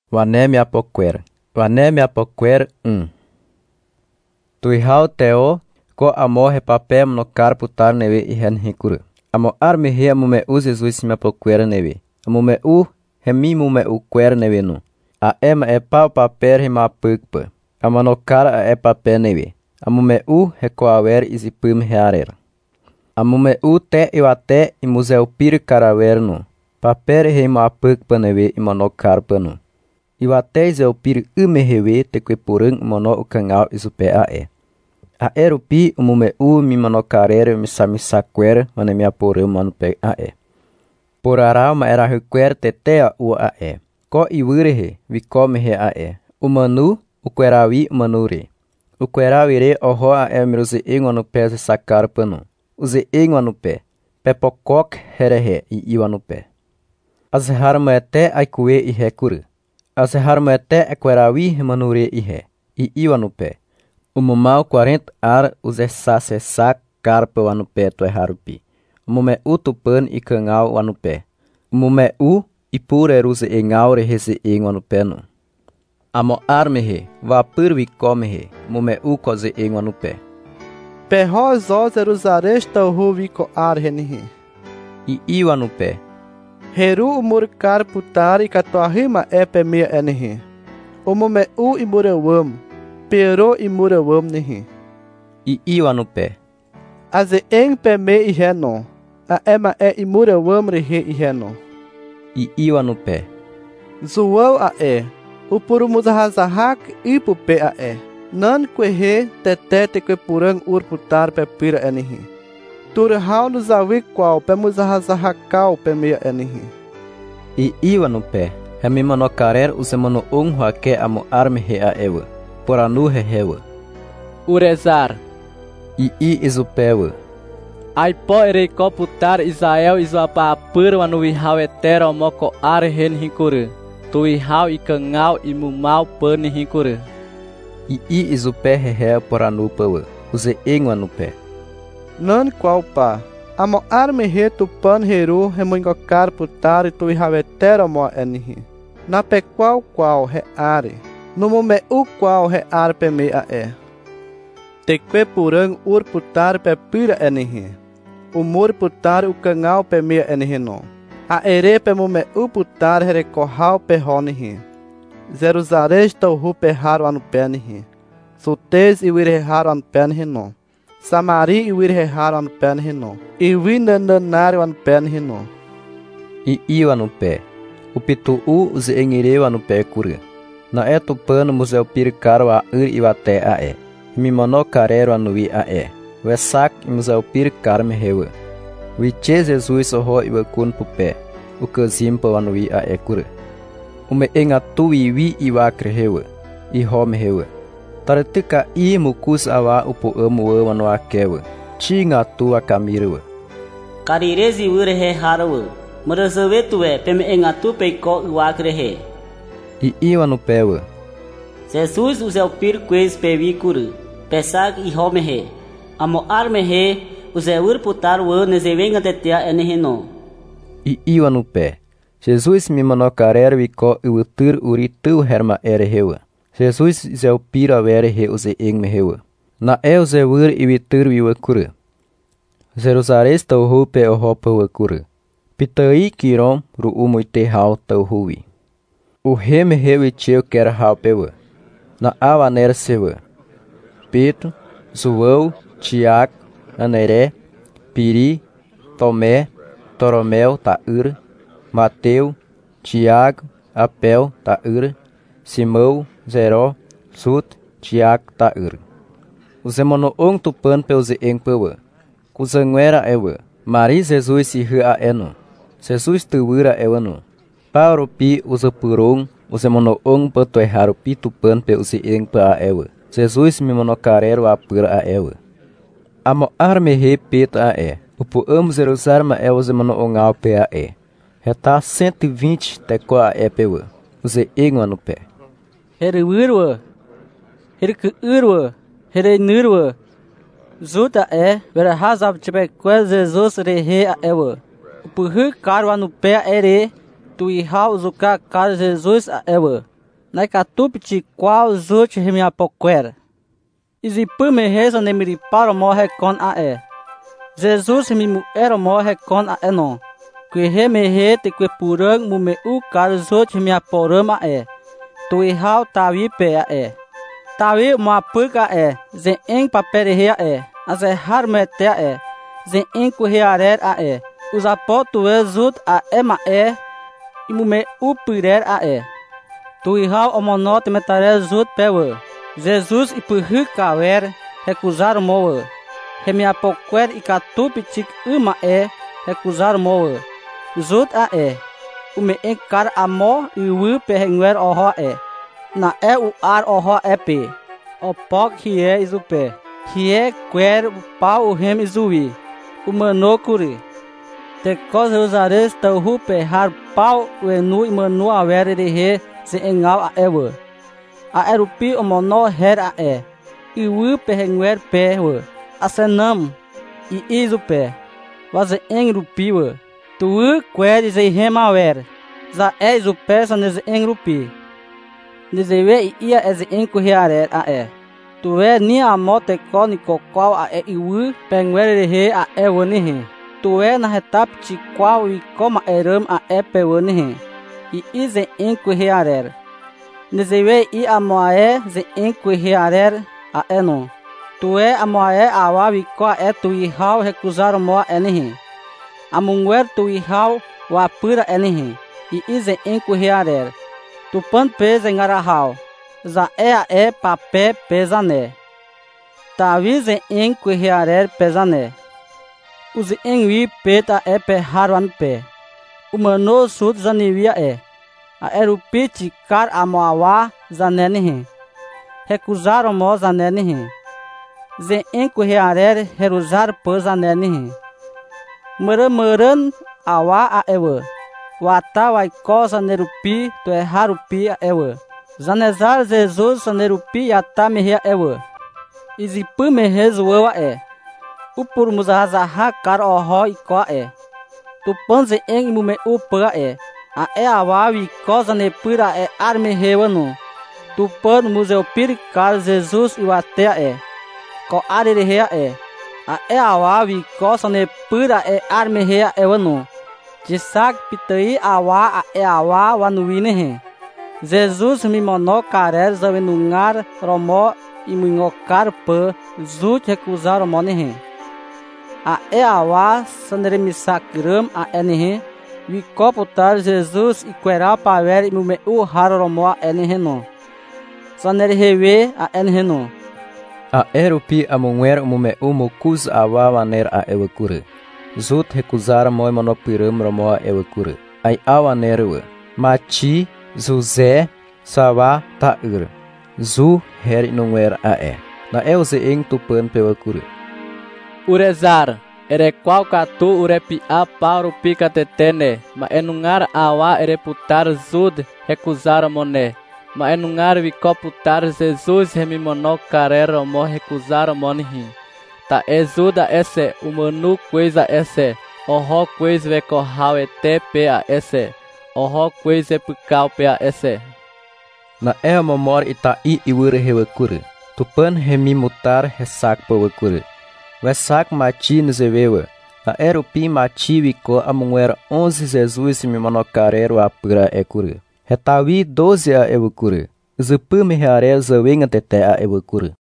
Waneme apoquer 1. Tuihau teo ko amo repapem no carputar neve ihan hikuru. Amo arme he amume u Jesus me apoquer neve. Amume u hemimume u quer neve nu. A ema e pau paper rima pukpa. Amano cara a e papel neve. Amume u recoaver isipum rearer. Amume u te iwate e museu pir caraver nu. Paper rima pukpa neve imano carpa nu. Iwate zeu pir umehewe te kwe purung mono ukangau isupe ae. Ae rupi umume u mi mono carere misa quer mane mi apurung mano pe ae. Porarau ma era huquer tetea u ae. Ko iwurehe vikomehe ae. Umanu uquerawi umanure. Uquerawire oho ae miruzi ingwanu pe se sacar panu. Uze ingwanu pe. Pepokok herehe I iwanu pe. Azhar maete aikue I hekuru. Azhar maete aquerawi manure ihe. I iwanu pe. Umumau 40 ar uze sase sak carpa wanu pe to harupi. Umume utupan I kangau wanu pe. Umume u ipure ruze engau rehese ingwanu penu. Amo armehe vapur vikomehe mume u koze ingwanu pe. Peho zo Jerusalesta hu viko arhenihe. I iwanu pe. Heru umur carputari katoahima epe mia enihe. Umume u imurawam. Pero imurawam nihe. I iwanu pe. Aze eng pe me iheno. A ema e imurawam rehe iheno. I iwanu pe. Zuau a e. Upuru muzahazahak ipu pe a e. Nan kwehe tete te kwe purang urputar pe pira enihi. Turhau no zawik kwau pe muzahazahakau pe mea enihi. I iwanu pe. Hemi mano karer use mano hake amo arme he a ewa. Poranu he hewa. Urezar. I izupewa. Ai po ere koputar Israel izuapa apur wanu wihau etero moko are hen hikuru. Tuihau ikangau imumau pan hikuru. I izupe hehe poranu pawa. Use ingwanu pe. Nan qual pa. Amo arme he tu pan heru remoingo carputar tuihau etero mo enihi. Na pe qual he are. No mume u qual he ar pe me a e. Te que purang urputar pe pira enihi. Umur putar ukangau pe me enihi no. A ere pe mume uputar recorral pe honihi. Jerusalesta o pe haro anu penihi. Sutez e wir haro anu penihi no. Samari e wir haro anu penihi no. E winananário anu penihi no. I anu pe. Upitu uze engireu anu pe kura. Na etu pano museu pircaro a iwate a e. Mi mono carero anui a e. Wesak museu pircar me hewa. Wiche Jesus oho iwakun pupe. O kazimpa wanui a ekura. Ume engatu iwi iwakre hewa. I home hewa. Taratika I mukus awa upo amuwa wanu akewa. Chi ngatu akamiruwa. Karirezi wirehe harawa. Murasawetuwe peme engatu peiko iwakre he. I wanu pewa. Jesus useu pirquez pevikuru. Pesak I home he. Amo arme he. Useur putar wo nezevenga tetea eneheno. I wanu pe. Jesus mi manocarero viko utur uritu herma ere hewa. Jesus zeu pira vere he use engme hewa. Na eu zeur iwitur viwakura. Jerusalesta uhu pe ohopa wakura. Pitai kirom ru umuite hau tau hui. O reme hewi cheu quer hau pewa. Na avanera sewa. Pedro, João, Tiago, Aneré, Piri, Tomé, Toromel, Taura, Mateu, Tiago, Apel, Taura, Simão, Zeró, Sut, Tiago, Taura. Use mono tupan peuze eng pewa. Kuzanguera ewa. Mari Jesus si hua eno. Jesus tuwira ewa no. Paulo pi usa purong. Use mono patoe haru pi tupan pe use eng pa a ewa. Jesus mi mono carero a pura a ewa. Amo arme he peto a e. Upo Jerusalma e use mono ao pe a e. Reta 120 teco a e pewa. Use eng anu pe. Here wirwa. Here kuurwa. Here nurwa. Zuta e. Vera hazab chepe kwa Jesus rehe a ewa. Upo hu karwa no pe ere. Tu ihau zuka kar Jesus a ewa. nai catupi qual zut remia poquer. Isipu me reza nemiri para morre con a Jesus me muero morre con a non. Que remerre te que purang mu me u car zut remia porama Tu hau tavi pe a Tavi ma puka ze eng papere a ze har mete ze eng kuhearer a Usa potu zut a ema imu me u purer a Tu hau omonot metare zut pewe. Jesus ipuhu kawer recusar moa. Remia poquer e catupitic uma recusar moa. Zut a o me encar amo e o perrenguer oho Na o ar oho pe. O poc rie izupe. Rie quer o pau rem izui. O manocuri. Te cos usares tau rupe har pau o enu e manu aver re se engal a ewa. A erupi o mono her a I o perrenguer pe a senam e izupe. Was engrupi Tu quer ze remawer. Za izupe sa neze engrupi. Nezewe ia ez encorreare a Tu ni a mote conico qual a iu penguere he a wonihe. Tu na retap ti qual e coma eram a pe wonihe. E ize encorreare. Nezewe I a moe ze encorreare a eno. Tu a moe a wawi qua tu I hau recusar mo enihe. A munguer tu I hau wa pura enihe. E ize encorreare. Tu pan pesa em arahau, za a papé pesané. Tavize em correarer pesané. Os enwi peta pe haruan pe. O mano sud zanivia A erupiti car amoawa zanenihe. Recusaram mo zanenihe. Ze em correarer herusar pesanenihe. Maramuran awa a ewa. Wata vai cosa nerupi tu harupi a Zanezar Jesus sanerupi yata mehia Izipu mehezuwa Upur muzahazaha kar oho iko Tu panze eng mume upa A awawi cosa nepira armehewanu. Tu pan museu pirikar Jesus iwate Ko arerehea A awawi cosa nepira armehea ewanu. Jisak pitei awa awa wanuinehe. Jesus me mono carer zavenungar romo e mungocar pa zut recusar monehe. A awa saneremisakram a enehe. Vi coputar Jesus e queral paver e mume har romo a enehe no. Sanerehewe a enehe no. A erupi a munger mume mucus awa waner a ewakure. Zut recusar moi monopiram romoa ewakure. Ai awa nerwe. Machi, Zuzé, Sawa, Taur. Zu her numer a Na euze eng tupan pewakure. Urezar, ere qual catu urepi a pauro pica tetene. Ma enungar awa ereputar zud recusar moné. Ma enungar vicoputar Jesus remimono carero mo recusar monihi. Ta exuda esse, o manu coisa esse, oho coisa ve corral ete pa esse, oho coisa pucal pa esse. Na momor ita iure hewakure, tupan remimutar resak pawakure. Wesak mati nzewewe, na erupi mati vico a muer 11 Jesus me monocarero a pura ecure. Retawi 12 a ewakure, zupu me reareza wenga tete a ewakure.